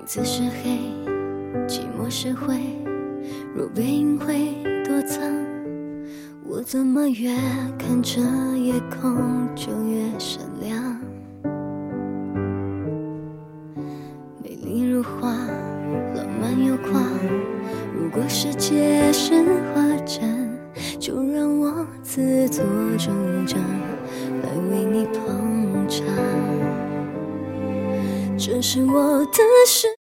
字是黑，寂寞是灰，若背影会躲藏，我怎么越看着夜空就越闪亮。美丽如画，浪漫又狂，如果世界是画展，就让我自作主张来为你捧场。这是我的世